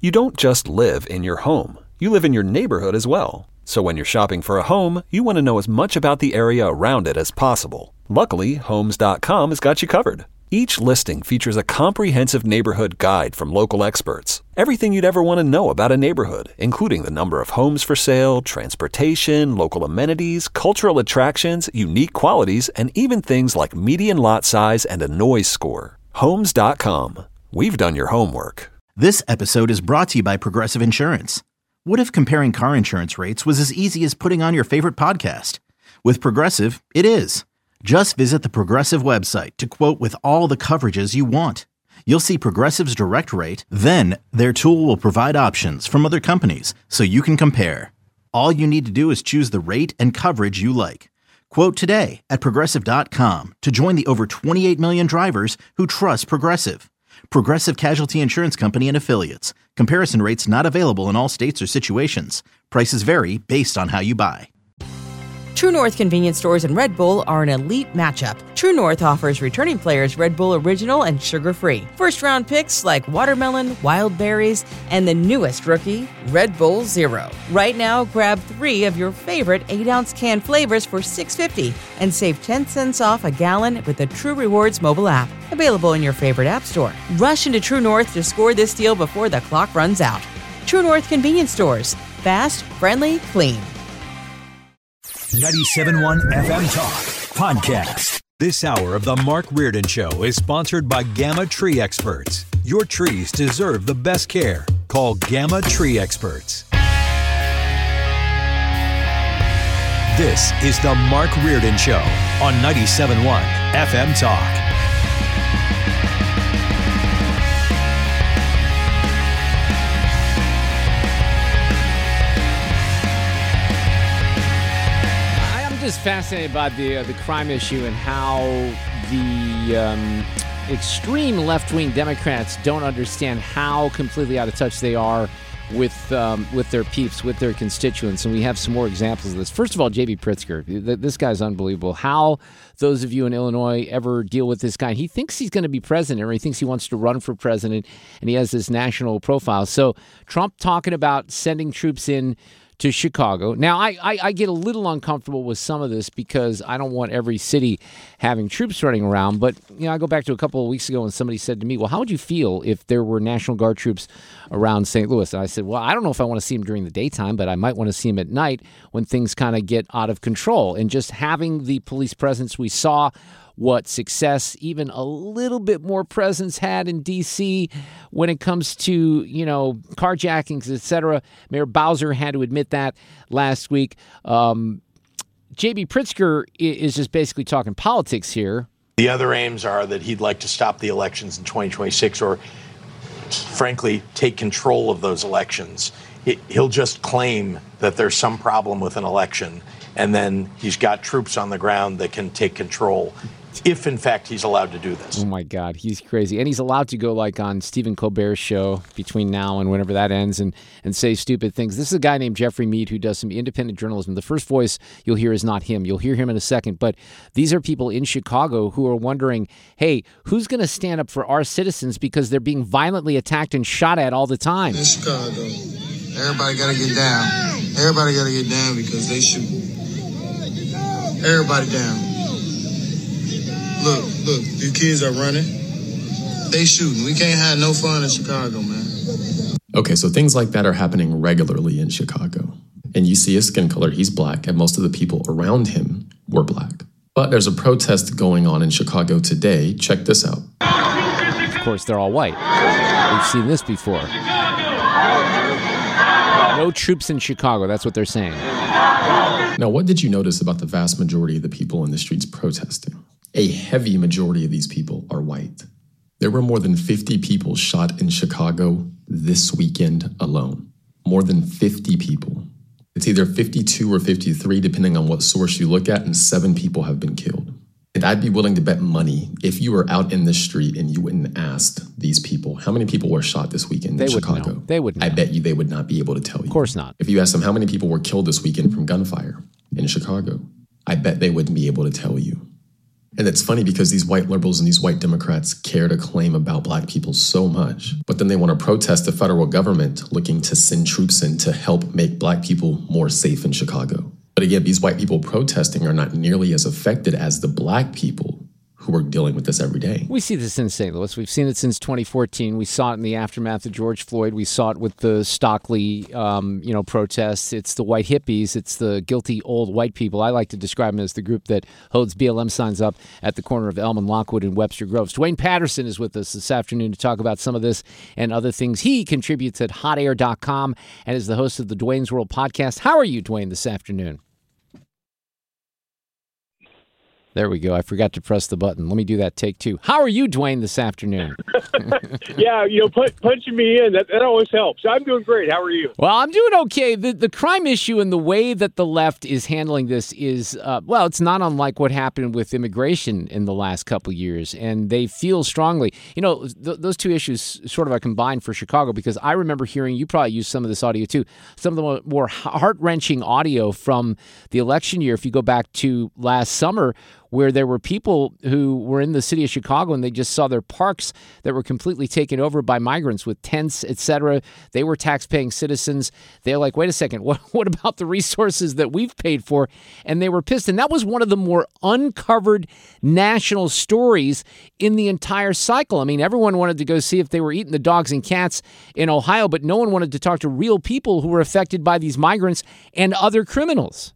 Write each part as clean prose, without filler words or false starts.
You don't just live in your home. You live in your neighborhood as well. So when you're shopping for a home, you want to know as much about the area around it as possible. Luckily, Homes.com has got you covered. Each listing features a comprehensive neighborhood guide from local experts. Everything you'd ever want to know about a neighborhood, including the number of homes for sale, transportation, local amenities, cultural attractions, unique qualities, and even things like median lot size and a noise score. Homes.com. We've done your homework. This episode is brought to you by Progressive Insurance. What if comparing car insurance rates was as easy as putting on your favorite podcast? With Progressive, it is. Just visit the Progressive website to quote with all the coverages you want. You'll see Progressive's direct rate, then their tool will provide options from other companies so you can compare. All you need to do is choose the rate and coverage you like. Quote today at Progressive.com to join the over 28 million drivers who trust Progressive. Progressive Casualty Insurance Company and Affiliates. Comparison rates not available in all states or situations. Prices vary based on how you buy. True North convenience stores and Red Bull are an elite matchup. True North offers returning players Red Bull Original and sugar-free. First-round picks like watermelon, wild berries, and the newest rookie, Red Bull Zero. Right now, grab 3 of your favorite 8-ounce can flavors for $6.50 and save 10 cents off a gallon with the True Rewards mobile app. Available in your favorite app store. Rush into True North to score this deal before the clock runs out. True North convenience stores. Fast, friendly, clean. 97.1 FM Talk Podcast. This hour of The Mark Reardon Show is sponsored by Gamma Tree Experts. Your trees deserve the best care. Call Gamma Tree Experts. This is The Mark Reardon Show on 97.1 FM Talk. Just fascinated by the crime issue and how the extreme left-wing Democrats don't understand how completely out of touch they are with their peeps, with their constituents. And we have some more examples of this. First of all, J.B. Pritzker. This guy's unbelievable. How those of you in Illinois ever deal with this guy. He thinks he's going to be president, or he thinks he wants to run for president, and he has this national profile. So Trump talking about sending troops in to Chicago. Now, I get a little uncomfortable with some of this because I don't want every city having troops running around. But, I go back to a couple of weeks ago when somebody said to me, well, how would you feel if there were National Guard troops around St. Louis? And I said, well, I don't know if I want to see them during the daytime, but I might want to see them at night when things kind of get out of control. And just having the police presence we saw, what success even a little bit more presence had in D.C. when it comes to, carjackings, et cetera. Mayor Bowser had to admit that last week. J.B. Pritzker is just basically talking politics here. The other aims are that he'd like to stop the elections in 2026 or, frankly, take control of those elections. He'll just claim that there's some problem with an election, and then he's got troops on the ground that can take control, if in fact he's allowed to do this. Oh my God, he's crazy. And he's allowed to go like on Stephen Colbert's show between now and whenever that ends and say stupid things. This is a guy named Jeffrey Mead who does some independent journalism. The first voice you'll hear is not him. You'll hear him in a second. But these are people in Chicago who are wondering, hey, who's going to stand up for our citizens because they're being violently attacked and shot at all the time? In Chicago, everybody got to get down. Everybody got to get down because they shoot. Everybody down. Look, these kids are running. They shooting. We can't have no fun in Chicago, man. Okay, so things like that are happening regularly in Chicago. And you see his skin color, he's black, and most of the people around him were black. But there's a protest going on in Chicago today. Check this out. Of course, they're all white. We've seen this before. No troops in Chicago, that's what they're saying. Now, what did you notice about the vast majority of the people in the streets protesting? A heavy majority of these people are white. There were more than 50 people shot in Chicago this weekend alone. More than 50 people. It's either 52 or 53, depending on what source you look at, and 7 people have been killed. And I'd be willing to bet money if you were out in the street and you went and asked these people, how many people were shot this weekend in Chicago? They would know. I bet you they would not be able to tell you. Of course not. If you asked them how many people were killed this weekend from gunfire in Chicago, I bet they wouldn't be able to tell you. And it's funny because these white liberals and these white Democrats care to claim about black people so much, but then they want to protest the federal government looking to send troops in to help make black people more safe in Chicago. But again, these white people protesting are not nearly as affected as the black people who are dealing with this every day. We see this in St. Louis. We've seen it since 2014. We saw it in the aftermath of George Floyd. We saw it with the Stockley, protests. It's the white hippies. It's the guilty old white people. I like to describe them as the group that holds BLM signs up at the corner of Elm and Lockwood and Webster Groves. Dwayne Patterson is with us this afternoon to talk about some of this and other things. He contributes at hotair.com and is the host of the Dwayne's World podcast. How are you, Dwayne, this afternoon? There we go. I forgot to press the button. Let me do that. Take two. How are you, Dwayne, this afternoon? Yeah, punching me in, that always helps. I'm doing great. How are you? Well, I'm doing okay. The crime issue and the way that the left is handling this is, it's not unlike what happened with immigration in the last couple of years. And they feel strongly, those two issues sort of are combined for Chicago, because I remember hearing, you probably used some of this audio too, some of the more heart-wrenching audio from the election year. If you go back to last summer, where there were people who were in the city of Chicago and they just saw their parks that were completely taken over by migrants with tents, etc. They were tax-paying citizens. They're like, wait a second, what about the resources that we've paid for? And they were pissed. And that was one of the more uncovered national stories in the entire cycle. I mean, everyone wanted to go see if they were eating the dogs and cats in Ohio, but no one wanted to talk to real people who were affected by these migrants and other criminals.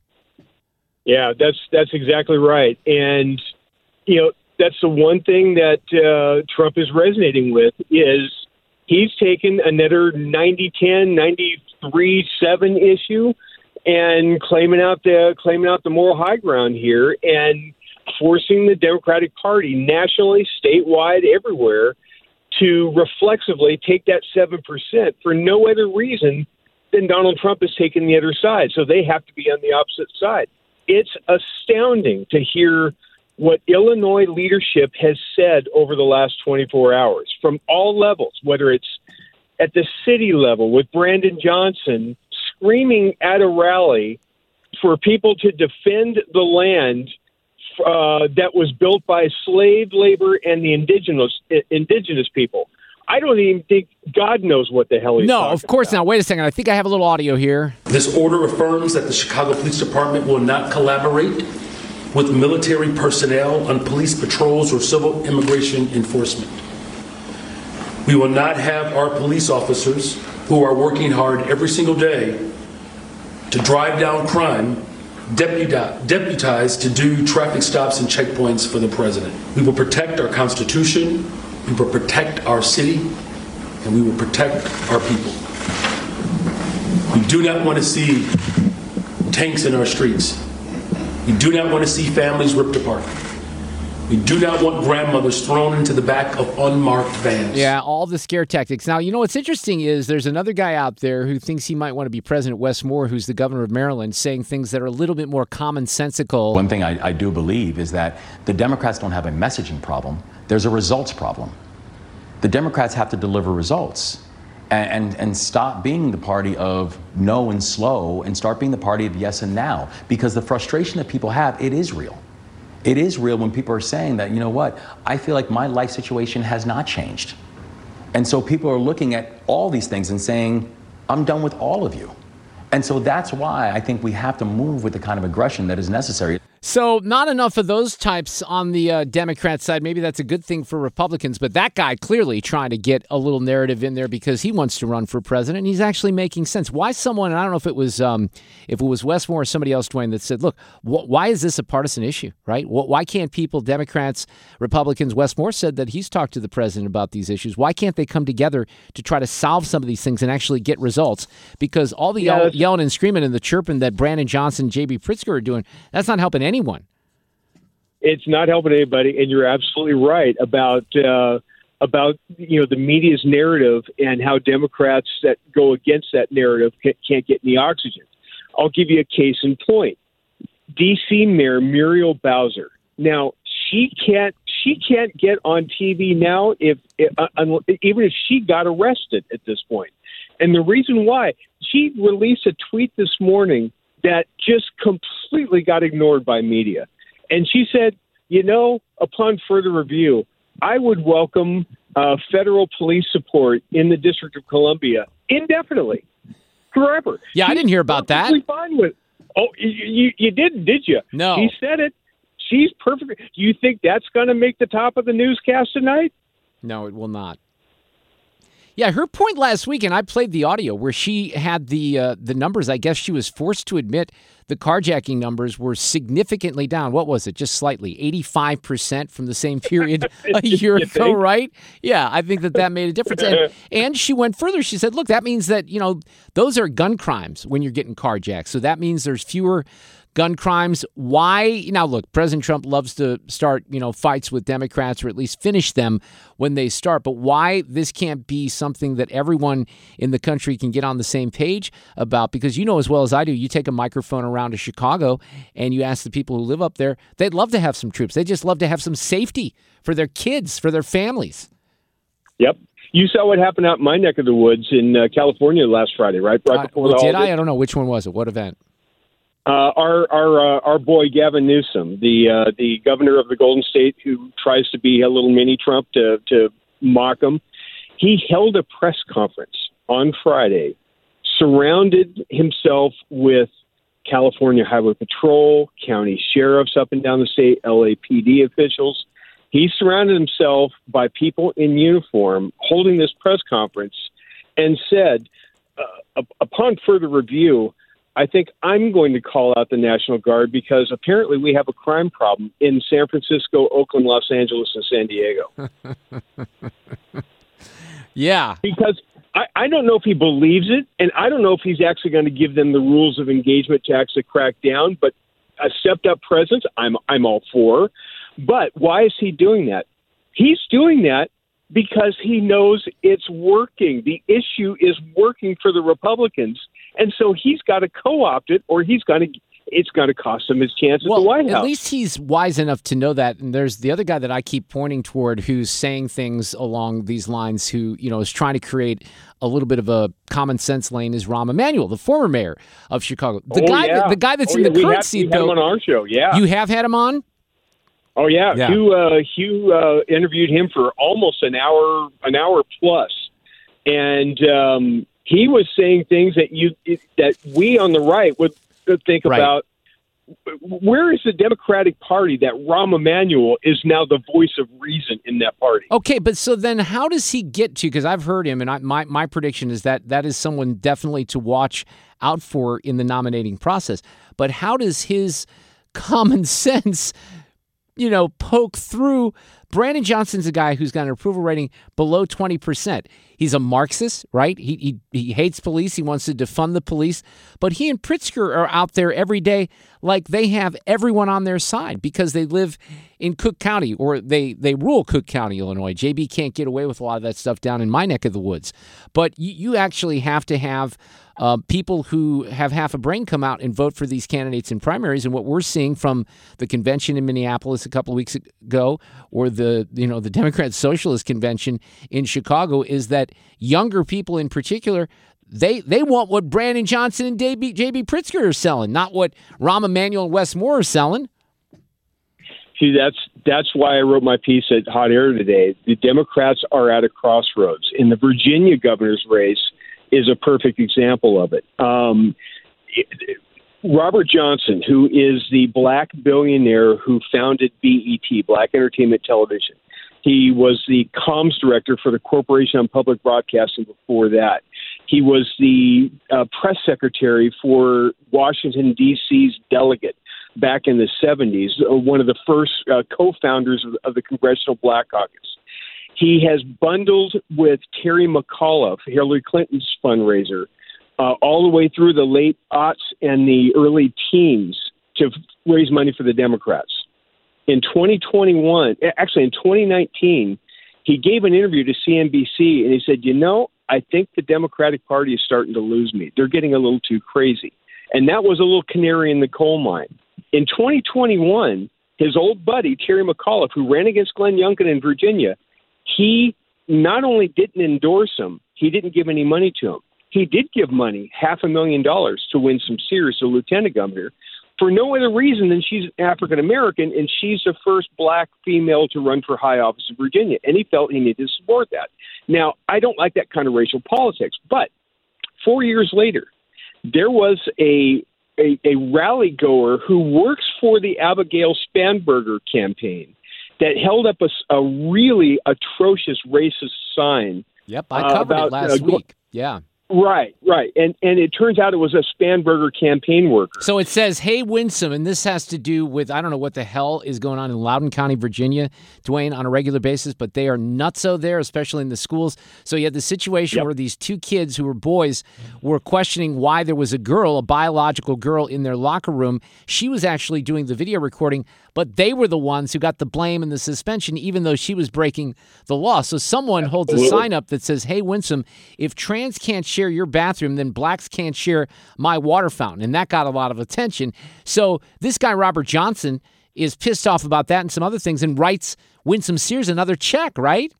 Yeah, that's exactly right. And, that's the one thing that Trump is resonating with is he's taken another 90-10, 93-7 issue and claiming out the moral high ground here and forcing the Democratic Party nationally, statewide, everywhere to reflexively take that 7% for no other reason than Donald Trump is taking the other side. So they have to be on the opposite side. It's astounding to hear what Illinois leadership has said over the last 24 hours from all levels, whether it's at the city level with Brandon Johnson screaming at a rally for people to defend the land that was built by slave labor and the indigenous people. I don't even think God knows what the hell he's talking about. No, of course not. Wait a second. I think I have a little audio here. This order affirms that the Chicago Police Department will not collaborate with military personnel on police patrols or civil immigration enforcement. We will not have our police officers, who are working hard every single day to drive down crime, deputized to do traffic stops and checkpoints for the president. We will protect our Constitution. We will protect our city, and we will protect our people. We do not want to see tanks in our streets. We do not want to see families ripped apart. We do not want grandmothers thrown into the back of unmarked vans. Yeah, all the scare tactics. Now, what's interesting is there's another guy out there who thinks he might want to be President Wes Moore, who's the governor of Maryland, saying things that are a little bit more commonsensical. One thing I do believe is that the Democrats don't have a messaging problem. There's a results problem. The Democrats have to deliver results and stop being the party of no and slow and start being the party of yes and now, because the frustration that people have, it is real. It is real when people are saying that, I feel like my life situation has not changed. And so people are looking at all these things and saying, I'm done with all of you. And so that's why I think we have to move with the kind of aggression that is necessary. So not enough of those types on the Democrat side. Maybe that's a good thing for Republicans. But that guy clearly trying to get a little narrative in there because he wants to run for president. And he's actually making sense. Why someone, and I don't know if it was Wes Moore or somebody else, Dwayne, that said, look, why is this a partisan issue, right? Why can't people, Democrats, Republicans, Wes Moore said that he's talked to the president about these issues. Why can't they come together to try to solve some of these things and actually get results? Because all the yelling and screaming and the chirping that Brandon Johnson, J.B. Pritzker are doing, that's not helping anyone. It's not helping anybody, and you're absolutely right about the media's narrative and how Democrats that go against that narrative can't get any oxygen. I'll give you a case in point. D.C. Mayor Muriel Bowser. Now she can't get on TV now even if she got arrested at this point. And the reason why, she released a tweet this morning that just completely got ignored by media. And she said, upon further review, I would welcome federal police support in the District of Columbia indefinitely, forever. Yeah, I didn't hear about that. Fine with. Oh, you didn't, did you? No. She said it. She's perfect. Do you think that's going to make the top of the newscast tonight? No, it will not. Yeah, her point last week, and I played the audio where she had the numbers. I guess she was forced to admit the carjacking numbers were significantly down. What was it? Just slightly, 85% from the same period a year ago, right? Yeah, I think that made a difference. And she went further. She said, look, that means that, those are gun crimes when you're getting carjacked. So that means there's fewer gun crimes. Why? Now, look, President Trump loves to start, fights with Democrats, or at least finish them when they start. But why this can't be something that everyone in the country can get on the same page about? Because as well as I do, you take a microphone around to Chicago and you ask the people who live up there, they'd love to have some troops. They just love to have some safety for their kids, for their families. Yep. You saw what happened out in my neck of the woods in California last Friday, right? Right before the did holiday. I don't know. Which one was it? What event? Our boy Gavin Newsom, the governor of the Golden State, who tries to be a little mini Trump to mock him, he held a press conference on Friday, surrounded himself with California Highway Patrol, county sheriffs up and down the state, LAPD officials. He surrounded himself by people in uniform holding this press conference and said, upon further review, I think I'm going to call out the National Guard because apparently we have a crime problem in San Francisco, Oakland, Los Angeles, and San Diego. Yeah. Because I don't know if he believes it, and I don't know if he's actually going to give them the rules of engagement to actually crack down, but a stepped-up presence, I'm all for. But why is he doing that? He's doing that because he knows it's working. The issue is working for the Republicans, and so he's got to co-opt it, or it's going to cost him his chance at the White House. At least he's wise enough to know that. And there's the other guy that I keep pointing toward who's saying things along these lines, who is trying to create a little bit of a common sense lane, is Rahm Emanuel, the former mayor of Chicago. The guy that's in the current seat, though. We had him on our show, yeah. You have had him on? Oh yeah. Hugh interviewed him for almost an hour plus, and he was saying things that we on the right would think about. Where is the Democratic Party that Rahm Emanuel is now the voice of reason in that party? Okay, but so then how does he get to? Because I've heard him, and my prediction is that is someone definitely to watch out for in the nominating process. But how does his common sense poke through? Brandon Johnson's a guy who's got an approval rating below 20%. He's a Marxist, right? He hates police. He wants to defund the police. But he and Pritzker are out there every day like they have everyone on their side because they live in Cook County, or they rule Cook County, Illinois. JB can't get away with a lot of that stuff down in my neck of the woods. But you actually have to have people who have half a brain come out and vote for these candidates in primaries. And what we're seeing from the convention in Minneapolis a couple of weeks ago, or the Democrat Socialist Convention in Chicago, is that younger people in particular, they want what Brandon Johnson and J.B. Pritzker are selling, not what Rahm Emanuel and Wes Moore are selling. See, that's why I wrote my piece at Hot Air today. The Democrats are at a crossroads. In the Virginia governor's race is a perfect example of it. Robert Johnson, who is the black billionaire who founded BET, Black Entertainment Television. He was the comms director for the Corporation on Public Broadcasting before that. He was the press secretary for Washington, D.C.'s delegate back in the 70s, one of the first co-founders of the Congressional Black Caucus. He has bundled with Terry McAuliffe, Hillary Clinton's fundraiser, all the way through the late aughts and the early teens to raise money for the Democrats. In 2019, he gave an interview to CNBC, and he said, I think the Democratic Party is starting to lose me. They're getting a little too crazy. And that was a little canary in the coal mine. In 2021, his old buddy, Terry McAuliffe, who ran against Glenn Youngkin in Virginia, he not only didn't endorse him, he didn't give any money to him. He did give money, $500,000 to Winsome Sears, the lieutenant governor, for no other reason than she's African American and she's the first black female to run for high office in Virginia. And he felt he needed to support that. Now, I don't like that kind of racial politics, but 4 years later, there was a rally goer who works for the Abigail Spanberger campaign that held up a really atrocious racist sign. Yep, I covered it last week. Yeah. Right. And it turns out it was a Spanberger campaign worker. So it says, hey, Winsome, and this has to do with, I don't know what the hell is going on in Loudoun County, Virginia, Dwayne, on a regular basis, but they are nutso there, especially in the schools. So you had the situation where these two kids who were boys were questioning why there was a biological girl in their locker room. She was actually doing the video recording, but they were the ones who got the blame and the suspension, even though she was breaking the law. So someone holds a sign up that says, hey, Winsome, if trans can't share your bathroom, then blacks can't share my water fountain. And that got a lot of attention. So this guy, Robert Johnson, is pissed off about that and some other things and writes Winsome Sears another check, right?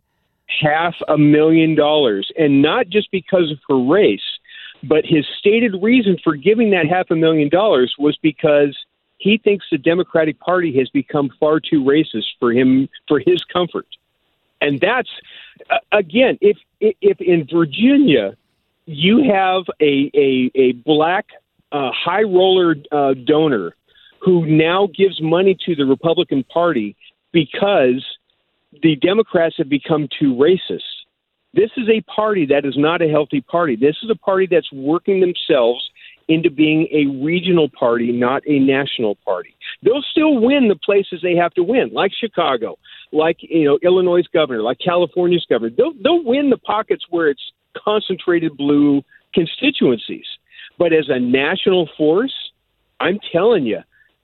$500,000. And not just because of her race, but his stated reason for giving that $500,000 was because he thinks the Democratic Party has become far too racist for him, for his comfort. And that's, again, if in Virginia you have a black high roller donor who now gives money to the Republican Party because the Democrats have become too racist. This is a party that is not a healthy party. This is a party that's working themselves into being a regional party, not a national party. They'll still win the places they have to win, like Chicago, like Illinois' governor, like California's governor. They'll win the pockets where it's concentrated blue constituencies. But as a national force, I'm telling you,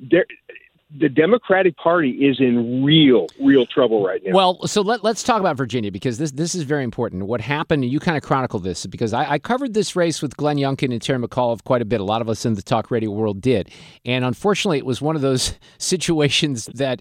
the Democratic Party is in real trouble right now. Well, so let's talk about Virginia, because this is very important. What happened, and you kind of chronicled this, because I covered this race with Glenn Youngkin and Terry McAuliffe quite a bit. A lot of us in the talk radio world did. And unfortunately, it was one of those situations that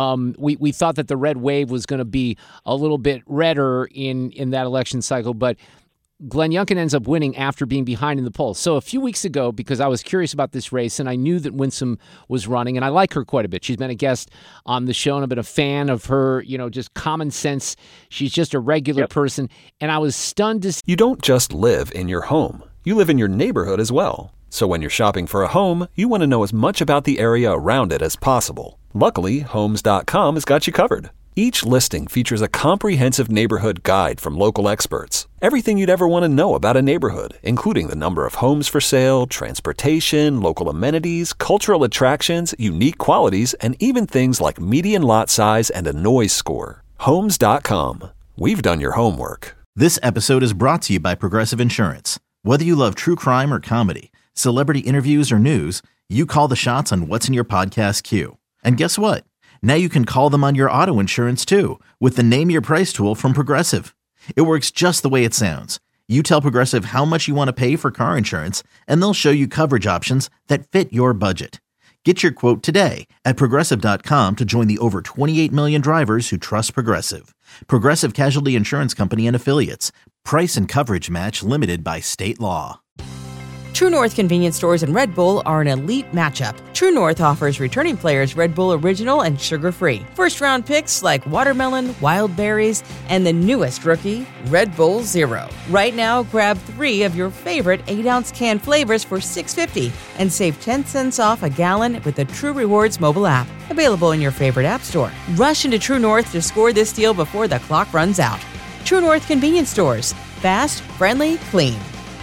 we thought that the red wave was going to be a little bit redder in that election cycle. But Glenn Youngkin ends up winning after being behind in the polls. So a few weeks ago, because I was curious about this race and I knew that Winsome was running, and I like her quite a bit. She's been a guest on the show, and I've been a fan of her, just common sense. She's just a regular person. And I was stunned to see. You don't just live in your home. You live in your neighborhood as well. So when you're shopping for a home, you want to know as much about the area around it as possible. Luckily, Homes.com has got you covered. Each listing features a comprehensive neighborhood guide from local experts. Everything you'd ever want to know about a neighborhood, including the number of homes for sale, transportation, local amenities, cultural attractions, unique qualities, and even things like median lot size and a noise score. Homes.com. We've done your homework. This episode is brought to you by Progressive Insurance. Whether you love true crime or comedy, celebrity interviews or news, you call the shots on what's in your podcast queue. And guess what? Now you can call them on your auto insurance too with the Name Your Price tool from Progressive. It works just the way it sounds. You tell Progressive how much you want to pay for car insurance, and they'll show you coverage options that fit your budget. Get your quote today at Progressive.com to join the over 28 million drivers who trust Progressive. Progressive Casualty Insurance Company and Affiliates. Price and coverage match limited by state law. True North convenience stores and Red Bull are an elite matchup. True North offers returning players Red Bull Original and sugar-free. First-round picks like watermelon, wild berries, and the newest rookie, Red Bull Zero. Right now, grab 3 of your favorite 8-ounce can flavors for $6.50 and save 10 cents off a gallon with the True Rewards mobile app. Available in your favorite app store. Rush into True North to score this deal before the clock runs out. True North convenience stores. Fast, friendly, clean.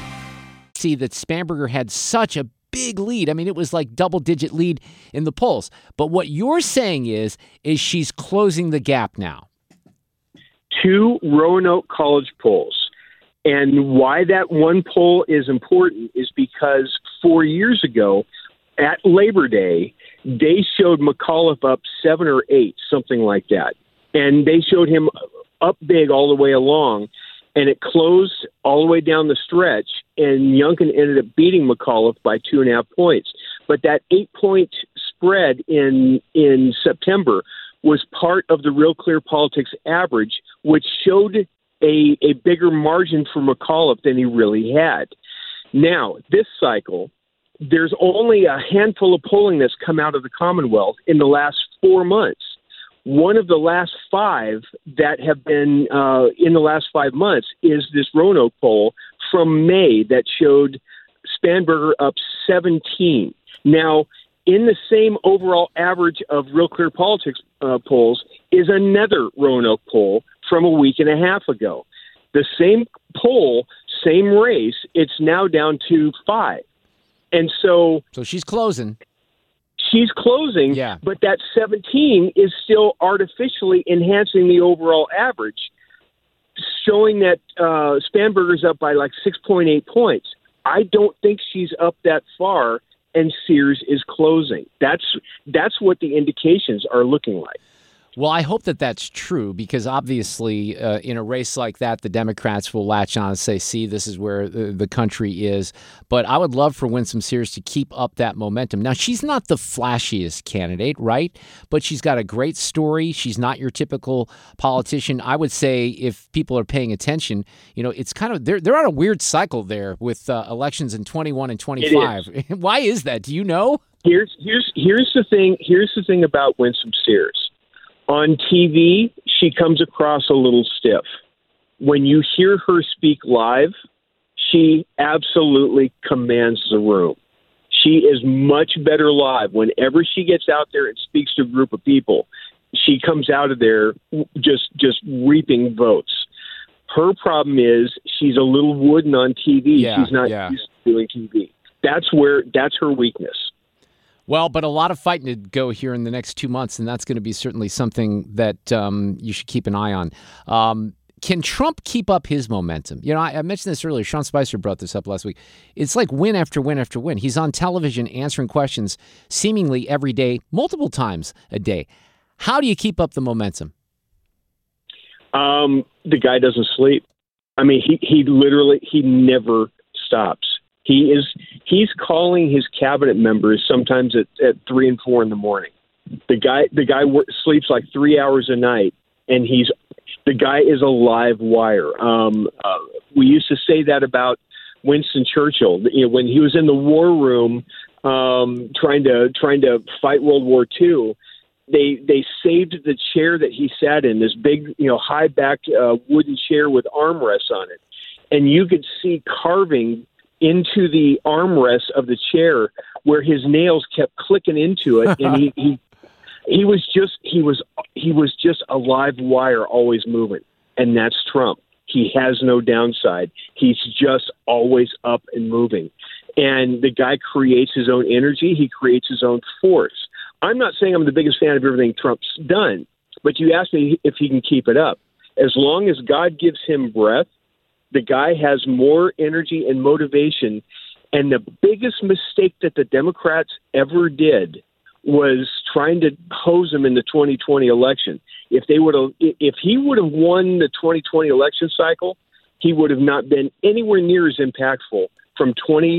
See that Spanberger had such a big lead. I mean, it was like double-digit lead in the polls. But what you're saying is she's closing the gap now. 2 Roanoke College polls. And why that one poll is important is because 4 years ago at Labor Day, they showed McAuliffe up 7 or 8, something like that. And they showed him up big all the way along. And it closed all the way down the stretch, and Youngkin ended up beating McAuliffe by 2.5 points. But that 8-point spread in September was part of the Real Clear Politics average, which showed a bigger margin for McAuliffe than he really had. Now, this cycle, there's only a handful of polling that's come out of the Commonwealth in the last 4 months. One of the last 5 that have been in the last 5 months is this Roanoke poll from May that showed Spanberger up 17. Now, in the same overall average of Real Clear Politics polls is another Roanoke poll from a week and a half ago. The same poll, same race, it's now down to 5. And so she's closing. She's closing, yeah. But that 17 is still artificially enhancing the overall average, showing that Spanberger's up by like 6.8 points. I don't think she's up that far, and Sears is closing. That's what the indications are looking like. Well, I hope that that's true because obviously in a race like that, the Democrats will latch on and say, see, this is where the country is. But I would love for Winsome Sears to keep up that momentum. Now, she's not the flashiest candidate, right? But she's got a great story. She's not your typical politician. I would say if people are paying attention, it's kind of they're on a weird cycle there with elections in 21 and 25. Why is that? Do you know? Here's the thing. Here's the thing about Winsome Sears. On TV, she comes across a little stiff. When you hear her speak live, she absolutely commands the room. She is much better live. Whenever she gets out there and speaks to a group of people, she comes out of there just reaping votes. Her problem is she's a little wooden on TV. She's not used to doing TV. That's her weakness. Well, but a lot of fighting to go here in the next 2 months, and that's going to be certainly something that you should keep an eye on. Can Trump keep up his momentum? I mentioned this earlier. Sean Spicer brought this up last week. It's like win after win after win. He's on television answering questions seemingly every day, multiple times a day. How do you keep up the momentum? The guy doesn't sleep. I mean, he never stops. He's calling his cabinet members sometimes at 3 and 4 in the morning. The guy sleeps like 3 hours a night, and the guy is a live wire. We used to say that about Winston Churchill. When he was in the war room trying to fight World War II, they saved the chair that he sat in, this big high backed wooden chair with armrests on it, and you could see carving into the armrest of the chair where his nails kept clicking into it, and he was just a live wire, always moving. And that's Trump. He has no downside. He's just always up and moving. And the guy creates his own energy. He creates his own force. I'm not saying I'm the biggest fan of everything Trump's done, but you asked me if he can keep it up. As long as God gives him breath, the guy has more energy and motivation. And the biggest mistake that the Democrats ever did was trying to hose him in the 2020 election. If he would have won the 2020 election cycle, he would have not been anywhere near as impactful from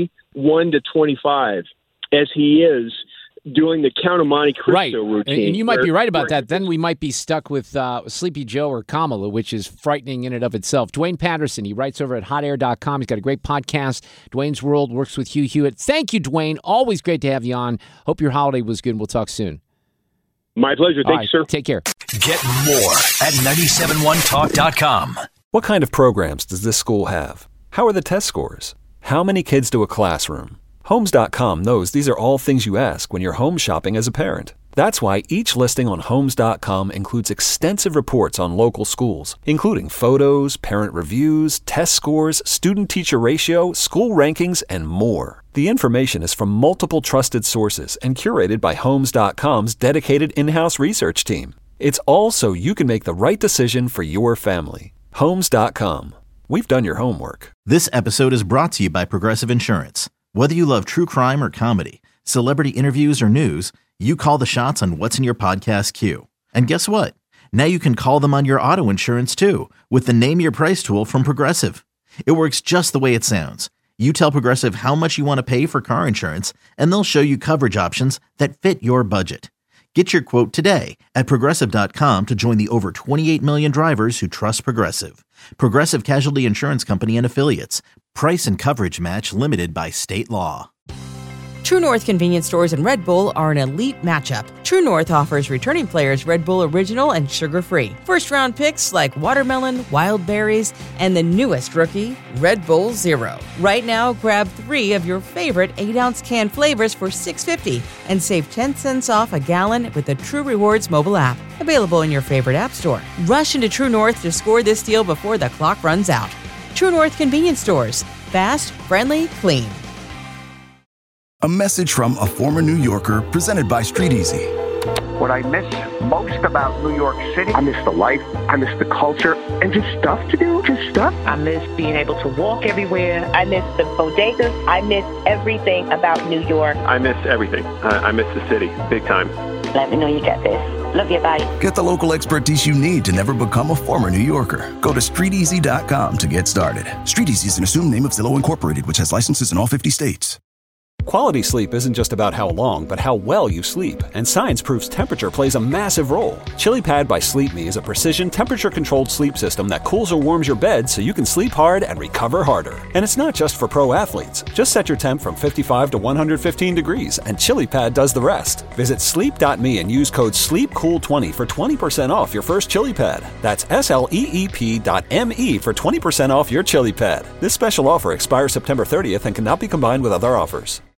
21 to 25 as he is doing the Count of Monte Cristo routine. And you might be right about that. Then we might be stuck with Sleepy Joe or Kamala, which is frightening in and of itself. Dwayne Patterson, he writes over at hotair.com. He's got a great podcast, Dwayne's World, works with Hugh Hewitt. Thank you, Dwayne. Always great to have you on. Hope your holiday was good. We'll talk soon. My pleasure. Thank you, sir. Take care. Get more at 971talk.com. What kind of programs does this school have? How are the test scores? How many kids do a classroom? Homes.com knows these are all things you ask when you're home shopping as a parent. That's why each listing on Homes.com includes extensive reports on local schools, including photos, parent reviews, test scores, student-teacher ratio, school rankings, and more. The information is from multiple trusted sources and curated by Homes.com's dedicated in-house research team. It's all so you can make the right decision for your family. Homes.com. We've done your homework. This episode is brought to you by Progressive Insurance. Whether you love true crime or comedy, celebrity interviews or news, you call the shots on what's in your podcast queue. And guess what? Now you can call them on your auto insurance too with the Name Your Price tool from Progressive. It works just the way it sounds. You tell Progressive how much you want to pay for car insurance, and they'll show you coverage options that fit your budget. Get your quote today at Progressive.com to join the over 28 million drivers who trust Progressive. Progressive Casualty Insurance Company and Affiliates. Price and coverage match limited by state law. True North convenience stores and Red Bull are an elite matchup. True North offers returning players Red Bull Original and sugar-free. First-round picks like watermelon, wild berries, and the newest rookie, Red Bull Zero. Right now, grab 3 of your favorite 8-ounce can flavors for $6.50 and save 10 cents off a gallon with the True Rewards mobile app. Available in your favorite app store. Rush into True North to score this deal before the clock runs out. True North convenience stores. Fast, friendly, clean. A message from a former New Yorker presented by Street Easy. What I miss most about New York City, I miss the life, I miss the culture, and just stuff to do, just stuff. I miss being able to walk everywhere. I miss the bodegas. I miss everything about New York. I miss everything. I miss the city, big time. Let me know you got this. Love you, bye. Get the local expertise you need to never become a former New Yorker. Go to StreetEasy.com to get started. Street Easy is an assumed name of Zillow Incorporated, which has licenses in all 50 states. Quality sleep isn't just about how long, but how well you sleep. And science proves temperature plays a massive role. ChiliPad by Sleep Me is a precision temperature-controlled sleep system that cools or warms your bed so you can sleep hard and recover harder. And it's not just for pro athletes. Just set your temp from 55 to 115 degrees, and ChiliPad does the rest. Visit sleep.me and use code SLEEPCOOL20 for 20% off your first ChiliPad. That's SLEEP.me for 20% off your ChiliPad. This special offer expires September 30th and cannot be combined with other offers.